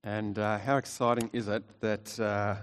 And how exciting is it that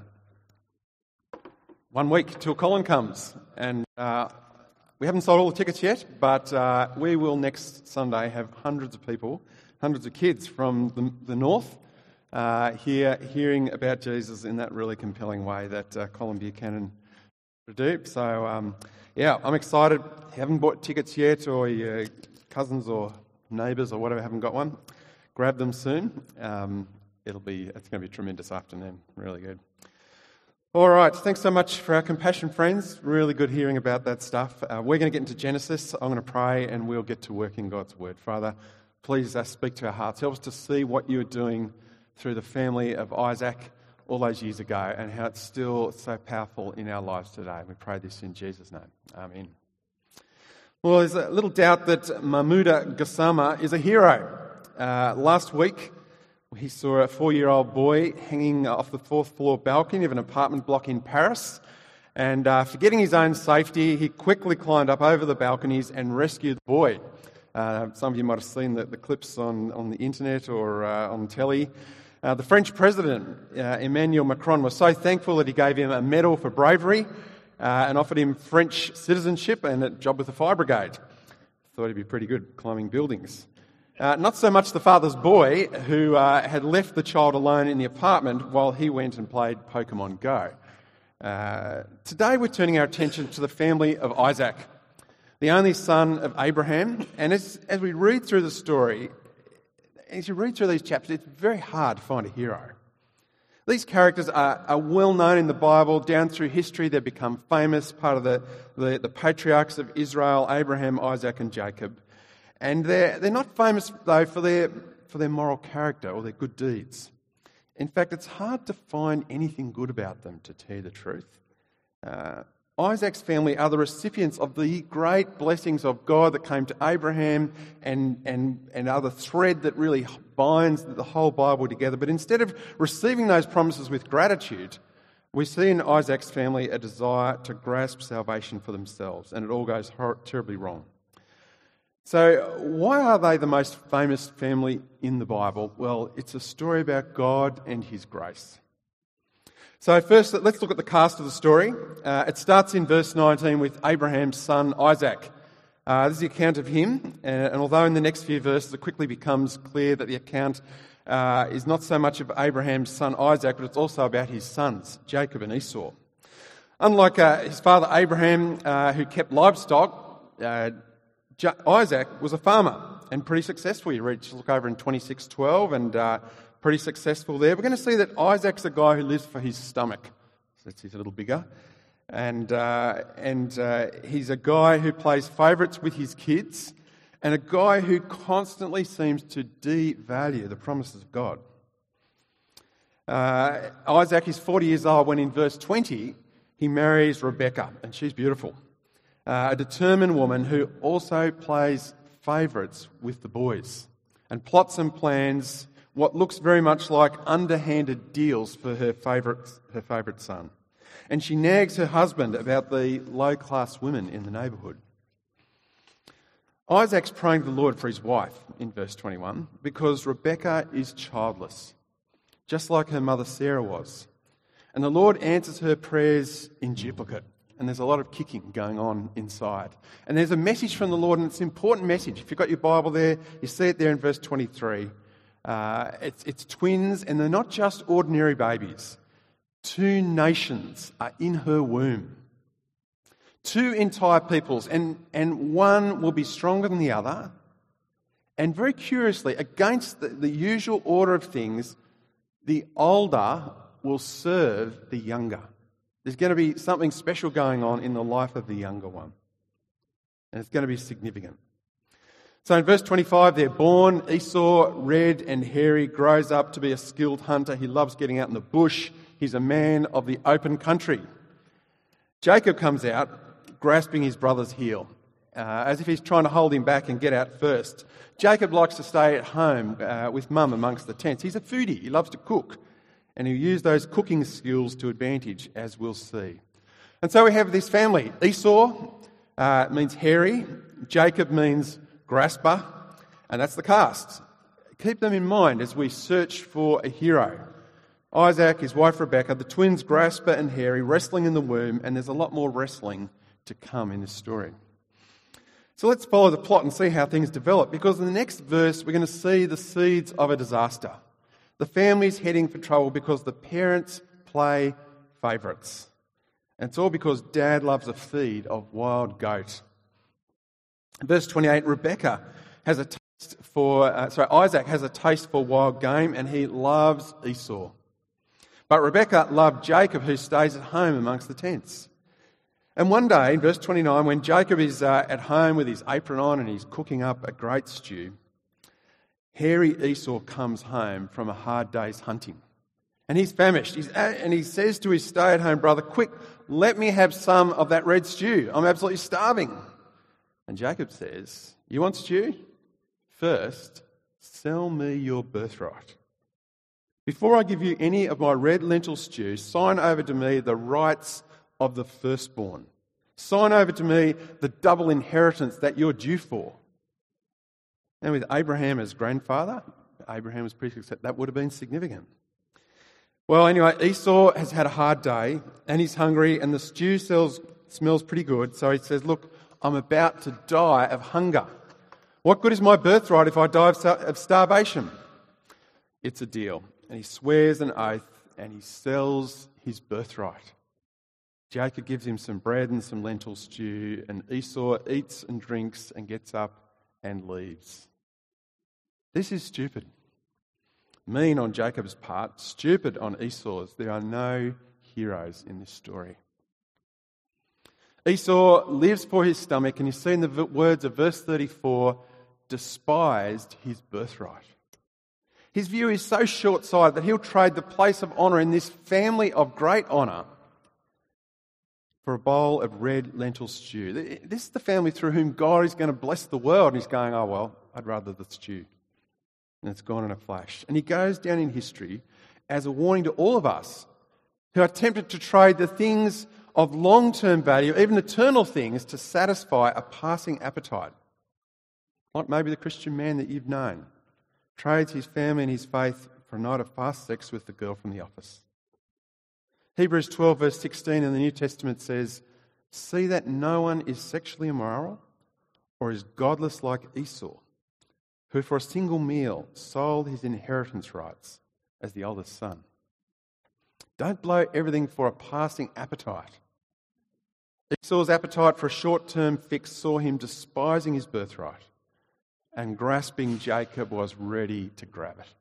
1 week till Colin comes, and we haven't sold all the tickets yet, but we will next Sunday have hundreds of people, hundreds of kids from the north here hearing about Jesus in that really compelling way that Colin Buchanan do. So I'm excited. If you haven't bought tickets yet, or your cousins or neighbours or whatever haven't got one, grab them soon. It's going to be a tremendous afternoon. Really good. All right, thanks so much for our compassion friends. Really good hearing about that stuff. We're going to get into Genesis. I'm going to pray and we'll get to work in God's Word. Father, please speak to our hearts. Help us to see what you're doing through the family of Isaac all those years ago and how it's still so powerful in our lives today. We pray this in Jesus' name. Amen. Well, there's a little doubt that Mahmoud Gassama is a hero. Last week, he saw a 4-year-old boy hanging off the 4th floor balcony of an apartment block in Paris. And forgetting his own safety, he quickly climbed up over the balconies and rescued the boy. Some of you might have seen the clips on the internet or on telly. The French president, Emmanuel Macron, was so thankful that he gave him a medal for bravery and offered him French citizenship and a job with the fire brigade. Thought he'd be pretty good climbing buildings. Not so much the father's boy, who had left the child alone in the apartment while he went and played Pokemon Go. Today we're turning our attention to the family of Isaac, the only son of Abraham. And as we read through the story, as you read through these chapters, it's very hard to find a hero. These characters are well known in the Bible. Down through history, they've become famous, part of the patriarchs of Israel, Abraham, Isaac and Jacob. And they're not famous, though, for their moral character or their good deeds. In fact, it's hard to find anything good about them, to tell you the truth. Isaac's family are the recipients of the great blessings of God that came to Abraham and are the thread that really binds the whole Bible together. But instead of receiving those promises with gratitude, we see in Isaac's family a desire to grasp salvation for themselves, and it all goes terribly wrong. So why are they the most famous family in the Bible? Well, it's a story about God and His grace. So first, let's look at the cast of the story. It starts in verse 19 with Abraham's son Isaac. This is the account of him, and although in the next few verses it quickly becomes clear that the account is not so much of Abraham's son Isaac, but it's also about his sons, Jacob and Esau. Unlike his father Abraham, who kept livestock, Isaac was a farmer and pretty successful. You read, just look over in 26:12 and pretty successful there. We're going to see that Isaac's a guy who lives for his stomach. So he's a little bigger. And he's a guy who plays favourites with his kids and a guy who constantly seems to devalue the promises of God. Isaac is 40 years old when in verse 20 he marries Rebecca, and she's beautiful. A determined woman who also plays favourites with the boys and plots and plans what looks very much like underhanded deals for her favourite son. And she nags her husband about the low-class women in the neighbourhood. Isaac's praying to the Lord for his wife in verse 21 because Rebecca is childless, just like her mother Sarah was. And the Lord answers her prayers in duplicate. And there's a lot of kicking going on inside. And there's a message from the Lord, and it's an important message. If you've got your Bible there, you see it there in verse 23. It's twins, and they're not just ordinary babies. 2 nations are in her womb. 2 entire peoples, and one will be stronger than the other. And very curiously, against the usual order of things, the older will serve the younger. There's going to be something special going on in the life of the younger one. And it's going to be significant. So in verse 25, they're born. Esau, red and hairy, grows up to be a skilled hunter. He loves getting out in the bush. He's a man of the open country. Jacob comes out, grasping his brother's heel, as if he's trying to hold him back and get out first. Jacob likes to stay at home with mum amongst the tents. He's a foodie. He loves to cook. And he'll use those cooking skills to advantage, as we'll see. And so we have this family. Esau means hairy. Jacob means grasper. And that's the cast. Keep them in mind as we search for a hero. Isaac, his wife Rebecca, the twins Grasper and Hairy wrestling in the womb, and there's a lot more wrestling to come in this story. So let's follow the plot and see how things develop, because in the next verse we're going to see the seeds of a disaster. The family's heading for trouble because the parents play favourites. And it's all because Dad loves a feed of wild goat. Verse 28, Isaac has a taste for wild game and he loves Esau. But Rebekah loved Jacob, who stays at home amongst the tents. And one day, in verse 29, when Jacob is at home with his apron on and he's cooking up a great stew, hairy Esau comes home from a hard day's hunting. And he's famished. And he says to his stay-at-home brother, "Quick, let me have some of that red stew. I'm absolutely starving." And Jacob says, "You want stew? First, sell me your birthright. Before I give you any of my red lentil stew, sign over to me the rights of the firstborn. Sign over to me the double inheritance that you're due for." And with Abraham as grandfather, Abraham was pretty successful. That would have been significant. Well, anyway, Esau has had a hard day and he's hungry and the stew smells pretty good. So he says, "Look, I'm about to die of hunger. What good is my birthright if I die of starvation?" It's a deal. And he swears an oath and he sells his birthright. Jacob gives him some bread and some lentil stew, and Esau eats and drinks and gets up and leaves. This is stupid. Mean on Jacob's part, stupid on Esau's. There are no heroes in this story. Esau lives for his stomach, and you see in the words of verse 34, despised his birthright. His view is so short-sighted that he'll trade the place of honour in this family of great honour for a bowl of red lentil stew. This is the family through whom God is going to bless the world. And he's going, "Oh, well, I'd rather the stew." And it's gone in a flash. And he goes down in history as a warning to all of us who are tempted to trade the things of long-term value, even eternal things, to satisfy a passing appetite. Like maybe the Christian man that you've known trades his family and his faith for a night of fast sex with the girl from the office. Hebrews 12 verse 16 in the New Testament says, "See that no one is sexually immoral or is godless like Esau, who for a single meal sold his inheritance rights as the oldest son." Don't blow everything for a passing appetite. Esau's appetite for a short-term fix saw him despising his birthright, and grasping Jacob was ready to grab it.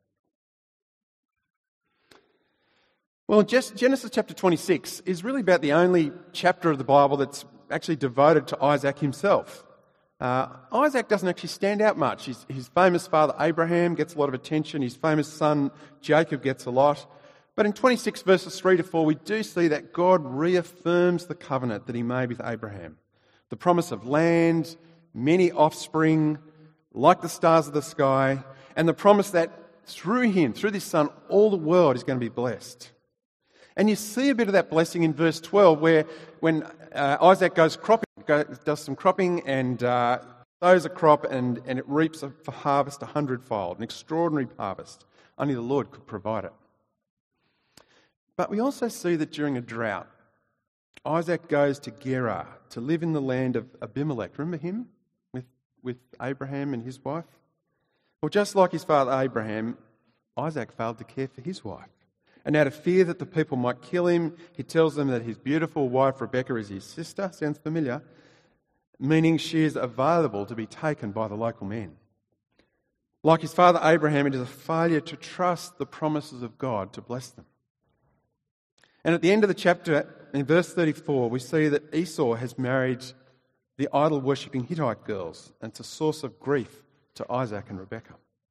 Well, Genesis chapter 26 is really about the only chapter of the Bible that's actually devoted to Isaac himself. Isaac doesn't actually stand out much. His famous father Abraham gets a lot of attention. His famous son Jacob gets a lot. But in 26 verses 3 to 4, we do see that God reaffirms the covenant that he made with Abraham. The promise of land, many offspring, like the stars of the sky, and the promise that through him, through this son, all the world is going to be blessed. And you see a bit of that blessing in verse 12, where when Isaac goes cropping, does some cropping and sows a crop and it reaps for harvest 100-fold, an extraordinary harvest. Only the Lord could provide it. But we also see that during a drought, Isaac goes to Gerar to live in the land of Abimelech. Remember him with Abraham and his wife? Well, just like his father Abraham, Isaac failed to care for his wife. And out of fear that the people might kill him, he tells them that his beautiful wife Rebecca is his sister. Sounds familiar? Meaning she is available to be taken by the local men. Like his father Abraham, it is a failure to trust the promises of God to bless them. And at the end of the chapter, in verse 34, we see that Esau has married the idol-worshipping Hittite girls, and it's a source of grief to Isaac and Rebecca.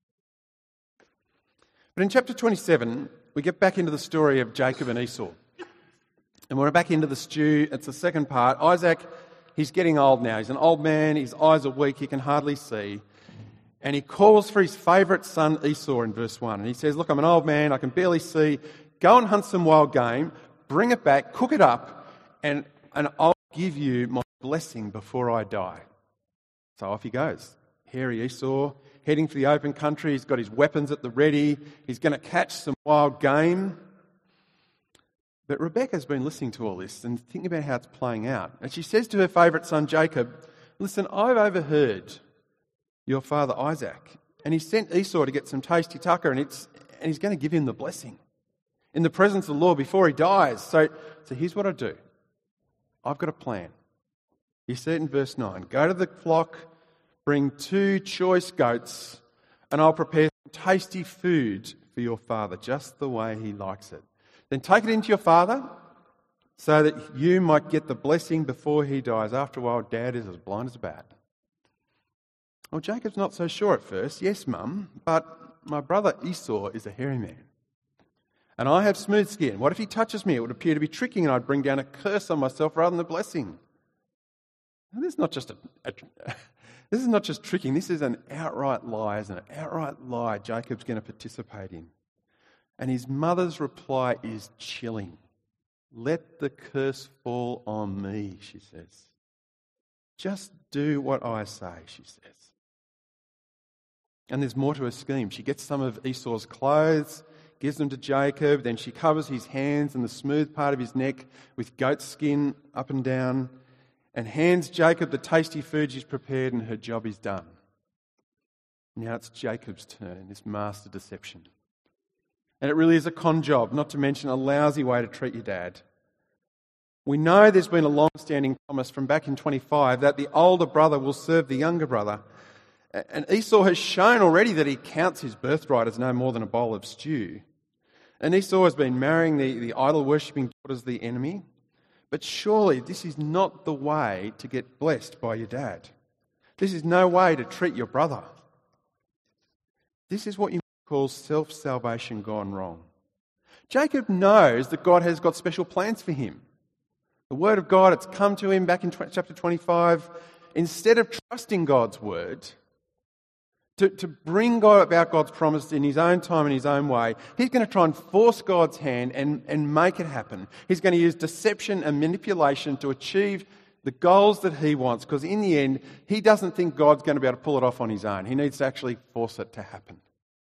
But in chapter 27, we get back into the story of Jacob and Esau. And we're back into the stew. It's the second part. Isaac, he's getting old now. He's an old man. His eyes are weak. He can hardly see. And he calls for his favourite son Esau in verse 1. And he says, "Look, I'm an old man. I can barely see. Go and hunt some wild game. Bring it back. Cook it up. And I'll give you my blessing before I die." So off he goes. hairy Esau, heading for the open country. He's got his weapons at the ready. He's going to catch some wild game. But Rebecca's been listening to all this and thinking about how it's playing out. And she says to her favourite son Jacob, "Listen, I've overheard your father Isaac, and he sent Esau to get some tasty tucker, and he's going to give him the blessing in the presence of the Lord before he dies. So here's what I do. I've got a plan." He said in verse 9, "Go to the flock, bring 2 choice goats, and I'll prepare some tasty food for your father, just the way he likes it. Then take it into your father so that you might get the blessing before he dies." After a while, Dad is as blind as a bat. Well, Jacob's not so sure at first. "Yes, Mum, but my brother Esau is a hairy man. And I have smooth skin. What if he touches me? It would appear to be tricking, and I'd bring down a curse on myself rather than a blessing." And this is not just this is not just tricking. This is an outright lie, isn't it? Outright lie Jacob's going to participate in. And his mother's reply is chilling. "Let the curse fall on me," she says. "Just do what I say," she says. And there's more to her scheme. She gets some of Esau's clothes, gives them to Jacob, then she covers his hands and the smooth part of his neck with goat skin up and down, and hands Jacob the tasty food she's prepared, and her job is done. Now it's Jacob's turn in this master deception. And it really is a con job, not to mention a lousy way to treat your dad. We know there's been a long-standing promise from back in 25 that the older brother will serve the younger brother. And Esau has shown already that he counts his birthright as no more than a bowl of stew. And Esau has been marrying the idol-worshipping daughters of the enemy. But surely this is not the way to get blessed by your dad. This is no way to treat your brother. This is what you call self-salvation gone wrong. Jacob knows that God has got special plans for him. The word of God, it's come to him back in chapter 25. Instead of trusting God's word, to bring God about God's promise in his own time and his own way, he's going to try and force God's hand and make it happen. He's going to use deception and manipulation to achieve the goals that he wants, because in the end, he doesn't think God's going to be able to pull it off on his own. He needs to actually force it to happen.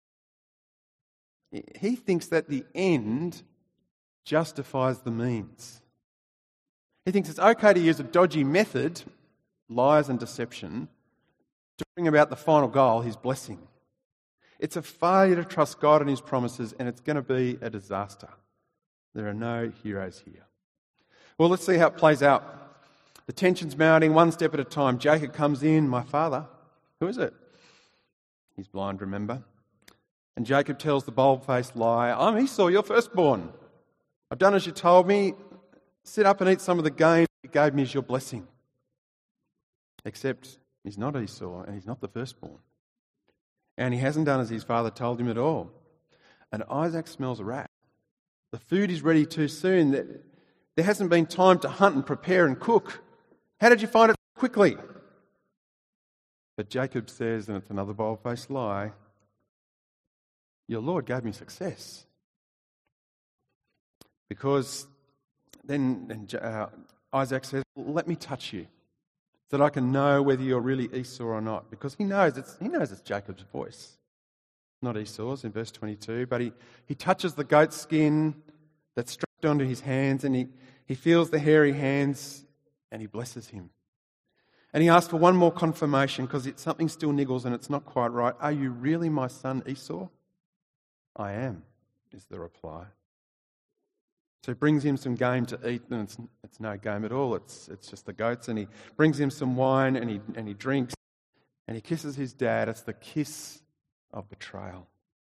He thinks that the end justifies the means. He thinks it's okay to use a dodgy method, lies and deception, to bring about the final goal, his blessing. It's a failure to trust God and his promises, and it's going to be a disaster. There are no heroes here. Well, let's see how it plays out. The tension's mounting, one step at a time. Jacob comes in. "My father." Who is it? He's blind, remember? And Jacob tells the bold-faced lie, "I'm Esau, your firstborn. I've done as you told me. Sit up and eat some of the game you gave me as your blessing." Except he's not Esau, and he's not the firstborn. And he hasn't done as his father told him at all. And Isaac smells a rat. The food is ready too soon. There hasn't been time to hunt and prepare and cook. How did you find it so quickly? But Jacob says, and it's another bold-faced lie, "Your Lord gave me success." Because then Isaac says, "Let me touch you so that I can know whether you're really Esau or not." Because he knows it's Jacob's voice, not Esau's in verse 22. But he touches the goat skin that's strapped onto his hands, and he feels the hairy hands, and he blesses him. And he asks for one more confirmation, because something still niggles and it's not quite right. "Are you really my son Esau?" "I am," is the reply. So he brings him some game to eat, and it's no game at all. It's just the goats. And he brings him some wine, and he drinks, and he kisses his dad. It's the kiss of betrayal.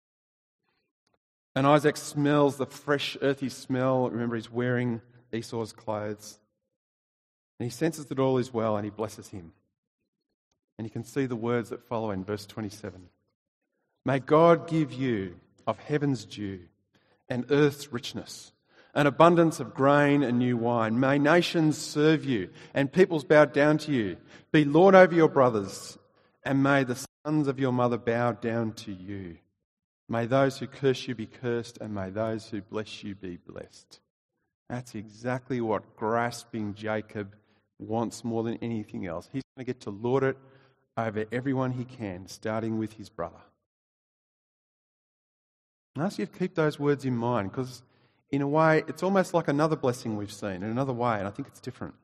And Isaac smells the fresh, earthy smell. Remember, he's wearing Esau's clothes. And he senses that all is well, and he blesses him. And you can see the words that follow in verse 27. "May God give you of heaven's dew and earth's richness, an abundance of grain and new wine. May nations serve you and peoples bow down to you. Be Lord over your brothers, and may the sons of your mother bow down to you. May those who curse you be cursed, and may those who bless you be blessed." That's exactly what grasping Jacob wants more than anything else. He's going to get to lord it over everyone he can, starting with his brother. And I ask you to keep those words in mind, because in a way, it's almost like another blessing we've seen in another way, and I think it's different.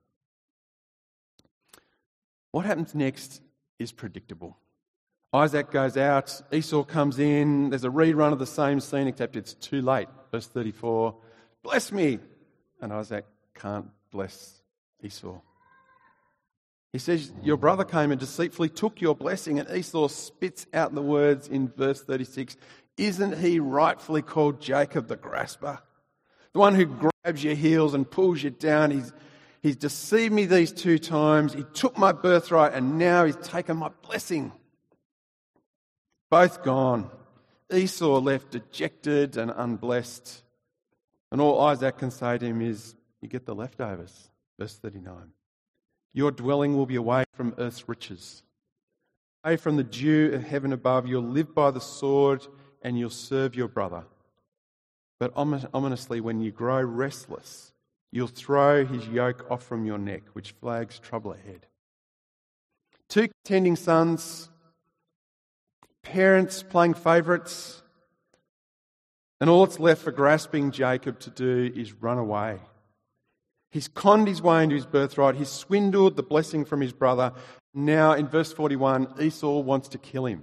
What happens next is predictable. Isaac goes out, Esau comes in, there's a rerun of the same scene, except it's too late. Verse 34, bless me. And Isaac can't bless Esau. He says, your brother came and deceitfully took your blessing, and Esau spits out the words in verse 36, isn't he rightfully called Jacob the grasper? The one who grabs your heels and pulls you down. He's deceived me these 2 times. He took my birthright and now he's taken my blessing. Both gone. Esau left dejected and unblessed. And all Isaac can say to him is, you get the leftovers. Verse 39. Your dwelling will be away from earth's riches. Away from the dew of heaven above. You'll live by the sword and you'll serve your brother. But ominously, when you grow restless, you'll throw his yoke off from your neck, which flags trouble ahead. 2 contending sons, parents playing favourites, and all that's left for grasping Jacob to do is run away. He's conned his way into his birthright. He's swindled the blessing from his brother. Now, in verse 41, Esau wants to kill him.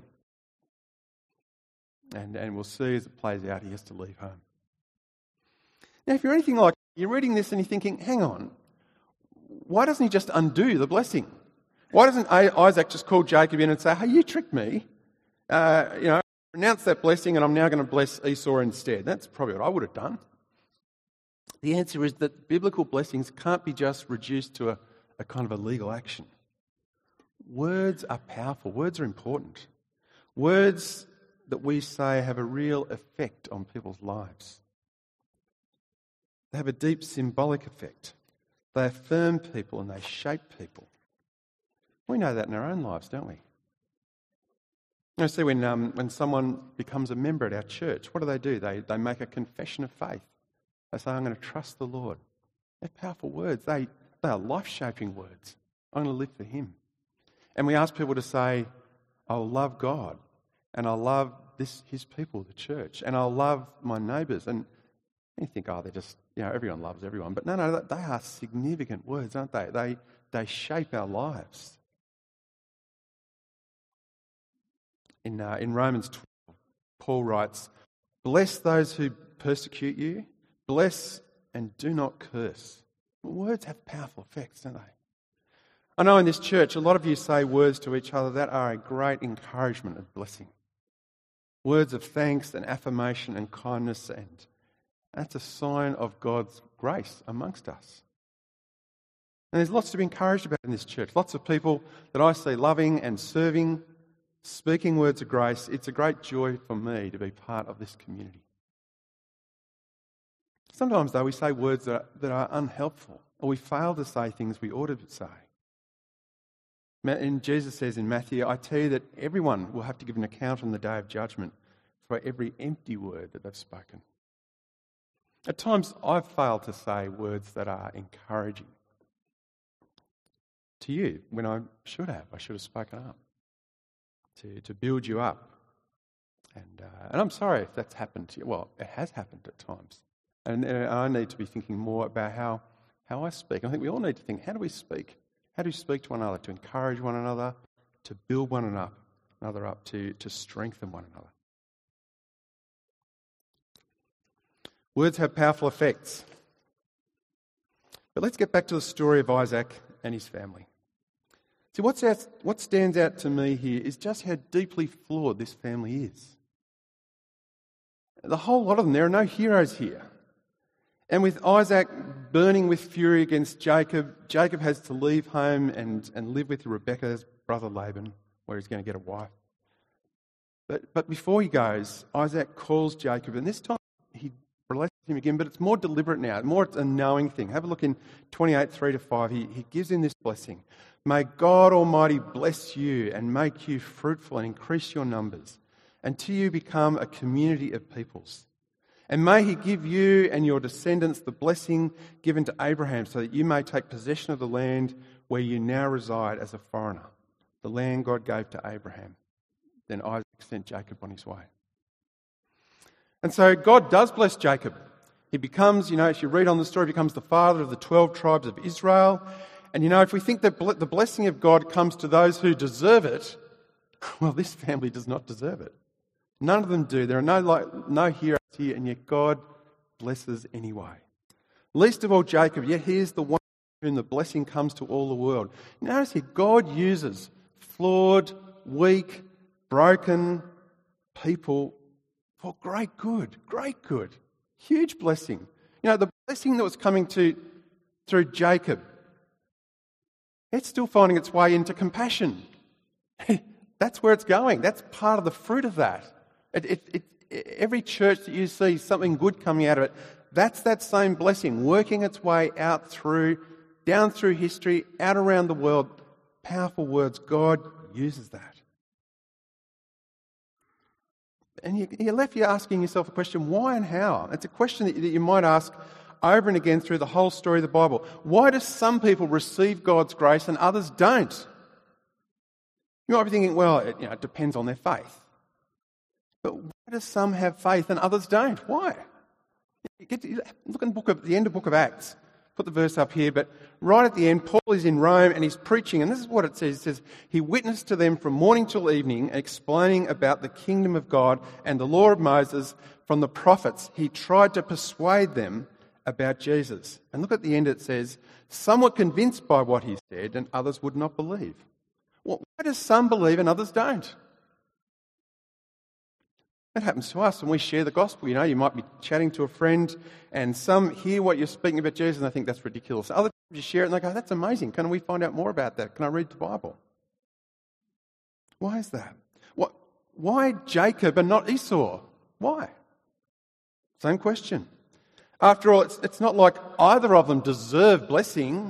And we'll see as it plays out, he has to leave home. Now, if you're anything like, you're reading this and you're thinking, hang on, why doesn't he just undo the blessing? Why doesn't Isaac just call Jacob in and say, hey, you tricked me, renounce that blessing and I'm now going to bless Esau instead? That's probably what I would have done. The answer is that biblical blessings can't be just reduced to a kind of a legal action. Words are powerful. Words are important. Words that we say have a real effect on people's lives. They have a deep symbolic effect. They affirm people and they shape people. We know that in our own lives, don't we? You see, when someone becomes a member at our church, what do? They make a confession of faith. They say, I'm going to trust the Lord. They're powerful words. They are life-shaping words. I'm going to live for him. And we ask people to say, I'll love God and I'll love his people, the church, and I'll love my neighbours. And you think, they're just, everyone loves everyone. But no, they are significant words, aren't they? They shape our lives. In Romans 12, Paul writes, bless those who persecute you, bless and do not curse. Words have powerful effects, don't they? I know in this church, a lot of you say words to each other that are a great encouragement and blessing. Words of thanks and affirmation and kindness, and that's a sign of God's grace amongst us. And there's lots to be encouraged about in this church. Lots of people that I see loving and serving, speaking words of grace. It's a great joy for me to be part of this community. Sometimes, though, we say words that are unhelpful, or we fail to say things we ought to say. And Jesus says in Matthew, I tell you that everyone will have to give an account on the day of judgment for every empty word that they've spoken. At times, I've failed to say words that are encouraging to you when I should have. I should have spoken up to build you up. And I'm sorry if that's happened to you. Well, it has happened at times. And I need to be thinking more about how I speak. I think we all need to think, how do we speak? How do we speak to one another? To encourage one another, to build one another up, to strengthen one another. Words have powerful effects. But let's get back to the story of Isaac and his family. See, what stands out to me here is just how deeply flawed this family is. The whole lot of them, there are no heroes here. And with Isaac burning with fury against Jacob, Jacob has to leave home and live with Rebekah's brother Laban, where he's going to get a wife. But before he goes, Isaac calls Jacob, and this time he blesses him again, but it's more deliberate now, more a knowing thing. Have a look in 28, 3-5. He gives him this blessing. May God Almighty bless you and make you fruitful and increase your numbers, until you become a community of peoples. And may he give you and your descendants the blessing given to Abraham, so that you may take possession of the land where you now reside as a foreigner. the land God gave to Abraham. Then Isaac sent Jacob on his way. And so God does bless Jacob. He becomes, as you read on the story, becomes the father of the 12 tribes of Israel. And if we think that the blessing of God comes to those who deserve it, well, this family does not deserve it. None of them do. There are no heroes here, and yet God blesses anyway. Least of all Jacob, yet he is the one whom the blessing comes to all the world. Notice here, God uses flawed, weak, broken people for great good, huge blessing. The blessing that was coming through Jacob, it's still finding its way into compassion. That's where it's going. That's part of the fruit of that. Every church that you see something good coming out of it, that's that same blessing working its way out down through history, out around the world. Powerful words. God uses that. And you're left here asking yourself a question, why and how? It's a question that you might ask over and again through the whole story of the Bible. Why do some people receive God's grace and others don't? You might be thinking, well, it depends on their faith. But why do some have faith and others don't? Why? Look at the end of the book of Acts. Put the verse up here, but right at the end, Paul is in Rome and he's preaching, and this is what it says. It says, he witnessed to them from morning till evening, explaining about the kingdom of God and the law of Moses from the prophets. He tried to persuade them about Jesus. And look at the end, it says, some were convinced by what he said and others would not believe. Well, why do some believe and others don't? That happens to us when we share the gospel. You might be chatting to a friend and some hear what you're speaking about Jesus and they think that's ridiculous. Other times you share it and they go, that's amazing. Can we find out more about that? Can I read the Bible? Why is that? Why Jacob and not Esau? Why? Same question. After all, it's not like either of them deserve blessing.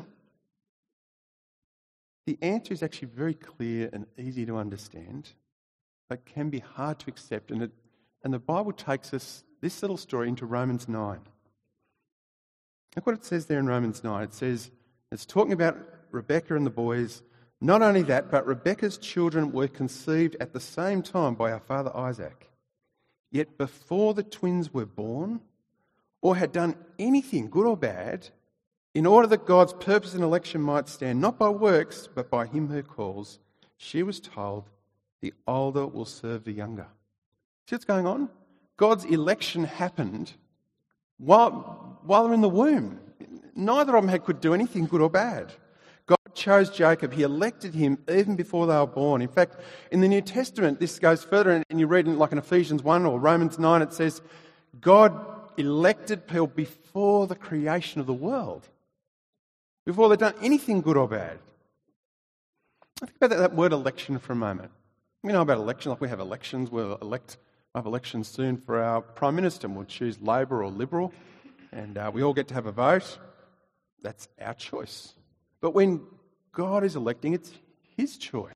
The answer is actually very clear and easy to understand, but can be hard to accept. And the Bible takes us, this little story, into Romans 9. Look what it says there in Romans 9. It says, it's talking about Rebekah and the boys. Not only that, but Rebekah's children were conceived at the same time by our father Isaac. Yet before the twins were born, or had done anything good or bad, in order that God's purpose and election might stand, not by works, but by him who calls, she was told, the older will serve the younger. See what's going on? God's election happened while they're in the womb. Neither of them could do anything good or bad. God chose Jacob. He elected him even before they were born. In fact, in the New Testament, this goes further, and you read in Ephesians 1 or Romans 9, it says, God elected people before the creation of the world, before they'd done anything good or bad. Think about that word election for a moment. We know about election, like we have elections. We'll have elections soon for our Prime Minister, and we'll choose Labor or Liberal, and we all get to have a vote. That's our choice. But when God is electing, it's his choice.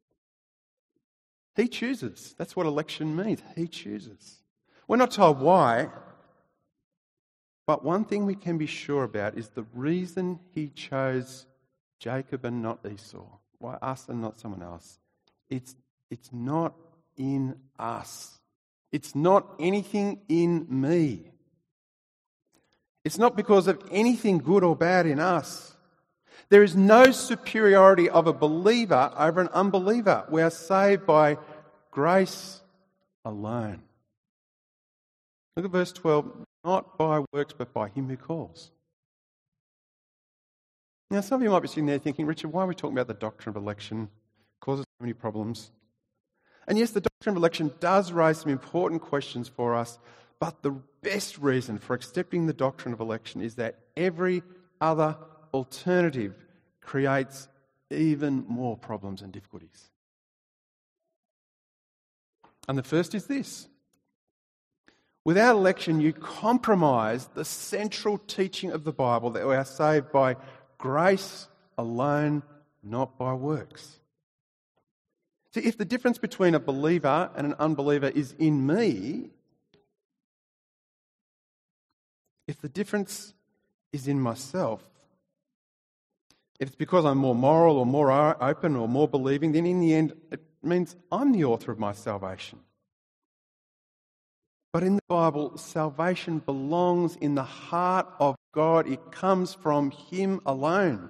He chooses. That's what election means. He chooses. We're not told why, but one thing we can be sure about is the reason he chose Jacob and not Esau. Why us and not someone else? It's not in us. It's not anything in me. It's not because of anything good or bad in us. There is no superiority of a believer over an unbeliever. We are saved by grace alone. Look at verse 12. Not by works, but by him who calls. Now, some of you might be sitting there thinking, Richard, why are we talking about the doctrine of election? It causes so many problems. And yes, the doctrine of election does raise some important questions for us, but the best reason for accepting the doctrine of election is that every other alternative creates even more problems and difficulties. And the first is this. Without election, you compromise the central teaching of the Bible that we are saved by grace alone, not by works. See, if the difference between a believer and an unbeliever is in me, if the difference is in myself, If it's because I'm more moral or more open or more believing, then in the end it means I'm the author of my salvation. But in the Bible, salvation belongs in the heart of God. It comes from Him alone.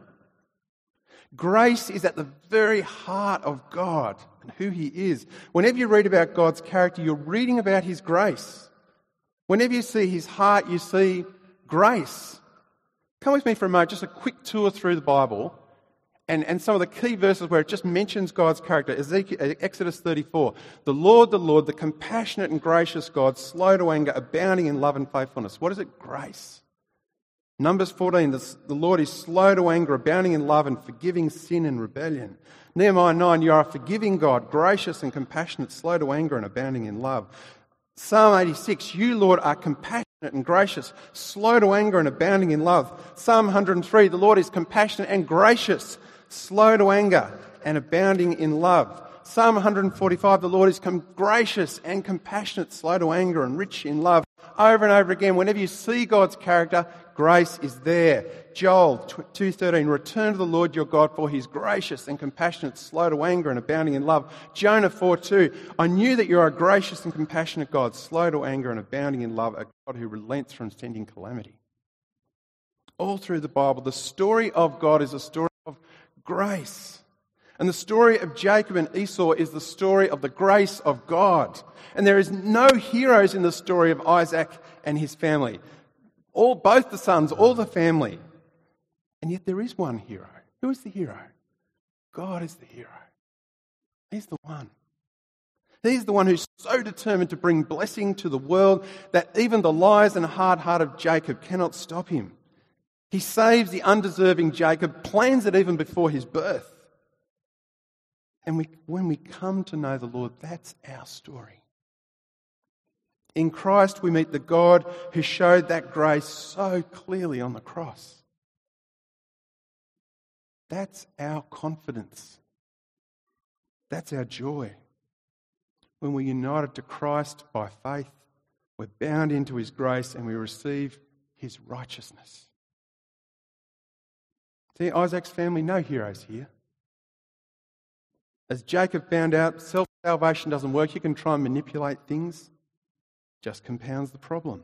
Grace is at the very heart of God and who He is. Whenever you read about God's character, you're reading about His grace. Whenever you see His heart, you see grace. Come with me for a moment, just a quick tour through the Bible and some of the key verses where it just mentions God's character. Exodus 34, the Lord, the compassionate and gracious God, slow to anger, abounding in love and faithfulness. What is it? Grace. Numbers 14, the Lord is slow to anger, abounding in love and forgiving sin and rebellion. Nehemiah 9, you are a forgiving God, gracious and compassionate, slow to anger and abounding in love. Psalm 86, you, Lord, are compassionate and gracious, slow to anger and abounding in love. Psalm 103, the Lord is compassionate and gracious, slow to anger and abounding in love. Psalm 145, the Lord is gracious and compassionate, slow to anger and rich in love. Over and over again, whenever you see God's character, grace is there. Joel 2:13, return to the Lord your God, for He is gracious and compassionate, slow to anger and abounding in love. Jonah 4:2, I knew that you are a gracious and compassionate God, slow to anger and abounding in love, a God who relents from sending calamity. All through the Bible, the story of God is a story of grace. And the story of Jacob and Esau is the story of the grace of God. And there is no heroes in the story of Isaac and his family. Both the sons, all the family. And yet there is one hero. Who is the hero? God is the hero. He's the one. He's the one who's so determined to bring blessing to the world that even the lies and hard heart of Jacob cannot stop him. He saves the undeserving Jacob, plans it even before his birth. And when we come to know the Lord, that's our story. In Christ, we meet the God who showed that grace so clearly on the cross. That's our confidence. That's our joy. When we're united to Christ by faith, we're bound into His grace and we receive His righteousness. See, Isaac's family, no heroes here. As Jacob found out, self-salvation doesn't work. You can try and manipulate things. Just compounds the problem.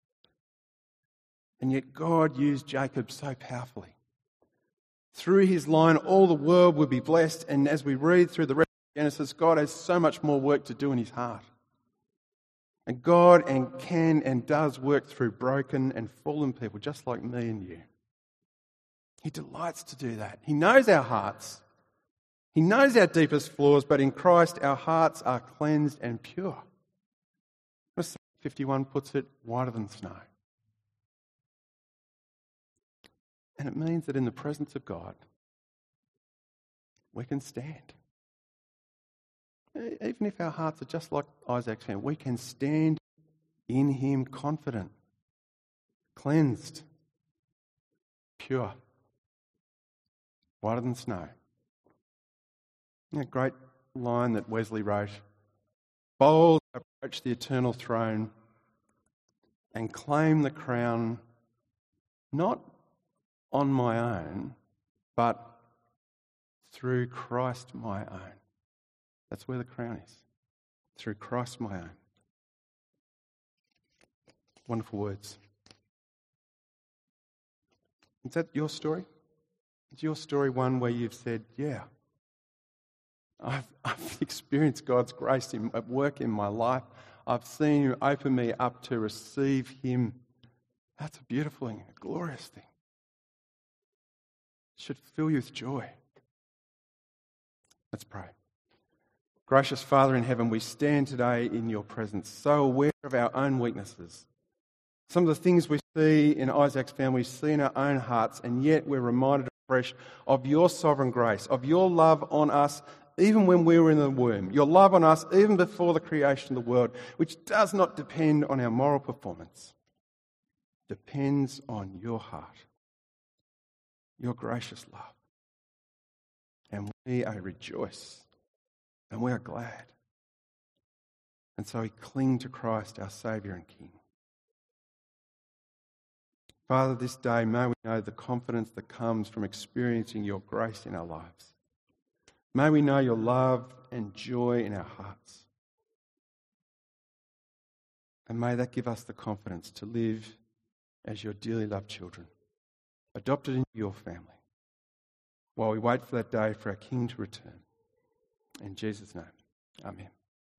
And yet God used Jacob so powerfully. Through his line, all the world will be blessed. And as we read through the rest of Genesis, God has so much more work to do in his heart. And God can and does work through broken and fallen people, just like me and you. He delights to do that. He knows our hearts. He knows our deepest flaws, but in Christ our hearts are cleansed and pure. Verse 51 puts it, whiter than snow. And it means that in the presence of God, we can stand. Even if our hearts are just like Isaac's family, we can stand in Him confident, cleansed, pure, whiter than snow. That great line that Wesley wrote, bold approach the eternal throne and claim the crown not on my own, but through Christ my own. That's where the crown is. Through Christ my own. Wonderful words. Is that your story? Is your story one where you've said, yeah, I've experienced God's grace at work in my life. I've seen Him open me up to receive Him. That's a beautiful thing, a glorious thing. It should fill you with joy. Let's pray. Gracious Father in heaven, we stand today in your presence, so aware of our own weaknesses. Some of the things we see in Isaac's family, we see in our own hearts, and yet we're reminded afresh of your sovereign grace, of your love on us even when we were in the womb, your love on us even before the creation of the world, which does not depend on our moral performance, depends on your heart, your gracious love. And we are rejoice, and we are glad. And so we cling to Christ, our Saviour and King. Father, this day may we know the confidence that comes from experiencing your grace in our lives. May we know your love and joy in our hearts. And may that give us the confidence to live as your dearly loved children, adopted into your family, while we wait for that day for our King to return. In Jesus' name, amen.